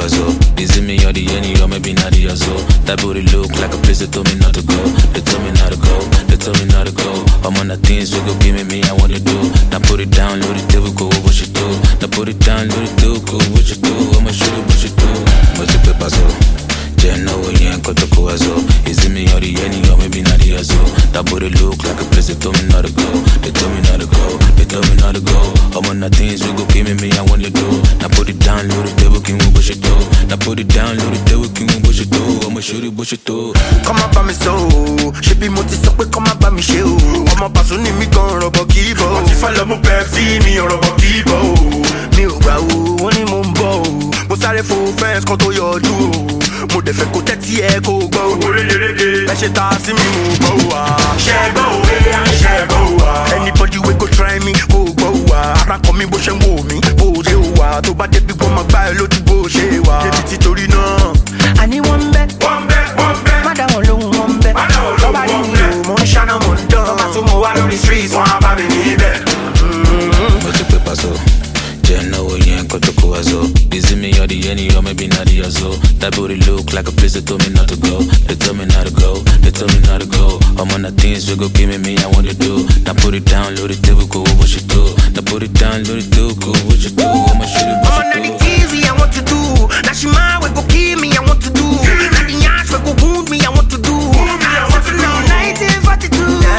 Kuwazo. Is it me or the any or maybe not the Azo? That booty look like a place that told me not to go. They told me not to go, they told me not to go. I'm on the things we go give me, I wanna do. Now put it down, load it, we go, what you do? Now put it down, load it, cool, what you do? I'ma shoot it, what you do? But you pay paso. Jenna, we ain't got the Kuwazo. Is it me or the any or maybe not the Azo? That booty look like a place that told me not to go. They told me not to go, they told me not to go. I'm on the things we go give me, I wanna do. Now put it down, load it, we can what you do? Now put it down, load it, we can what you do? I'ma shoot it, what you do? Come up by me so, she be multi so quick, come up by me show. I'm a person in me gon' rubber kibo. What if I love my Pepsi, me or rubber kibo? Me o gba o, wọ́n ní mo ń bọ̀ o. Mo sáré fo fence kan tó yọjú o. Mo dẹ̀ fẹ́ kó tẹ́tí ẹ kó gbọ́ o. Ẹ ṣe ta sí mi mo gbọ́ wa. Ṣẹ́gbọ́ o, ṣẹ́gbọ́ wa. Anybody wey go try me kó gbọ́ wa. Ara kan mi bó ṣe ń wò mí, bó ṣe wà. Tó bá débi wọ́n máa gbá ẹ lójú bó ṣe wà. Débi tí torí náà. Àní wọ́n ń bẹ́. Má dá wọn lóhùn wọ́n ń bẹ́. Tọ́ba rí mi o, mo ń ṣáná mo ń dán. Tọ́ba tún mo wá lórí street, wọ́n á bá mi níbẹ̀. Mo ti pé paso. Jenna, we ain't got the Kuwazo. Is it me or the any or maybe not the Azo? That booty look like a place that told me not to go. They told me not to go, they told me not to go. I'm on the things we go give me, I wanna do. Now put it down, load it, we go, what you do? Now put it down, load it, cool, what you do? I'ma shoot it, what you do? I'm on the easy, I want to do. Now she mine, we go kill me, I want to do. Now the yash, we go wound me, I want to do. I want to know 1942.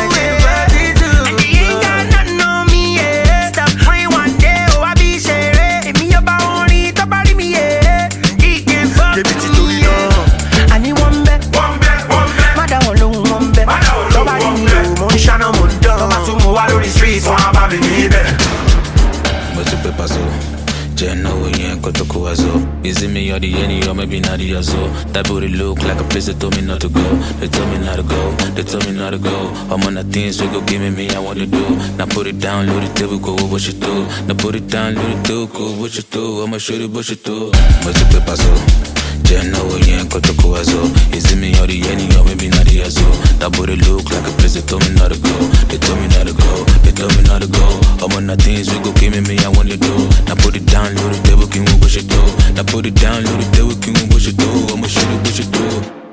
And they ain't got nothing on me, yeah. Stop praying one day, oh, I be share. If me about only, top of me, yeah. He can fuck me, yeah. I need one bet. Mother won't know one bet. Top of me, oh, mon channel, mon dog. Top of me, all over the streets, one about me, baby. But you pay paso. Jenna, we ain't got the Kuwazo. Is it me or the any or maybe not the Azo? That booty look like a place that told me not to go. They told me not to go, they told me not to go. I'm on the things we go give me, I wanna do. Now put it down, load it, we go, what you do? Now put it down, load it, cool, what you do? I'ma shoot it, what you do? But you pay paso. Jenna, we ain't got the Kuwazo. Is it me or the any or maybe not the Azo? That booty look like a place that told me not to go. They told me not to go, they told me not to go. I'm on the things we go give me, I wanna do. Now put it down, load it, we can what you do? Now put it down, load it, we can what you do? I'ma shoot it, what you do?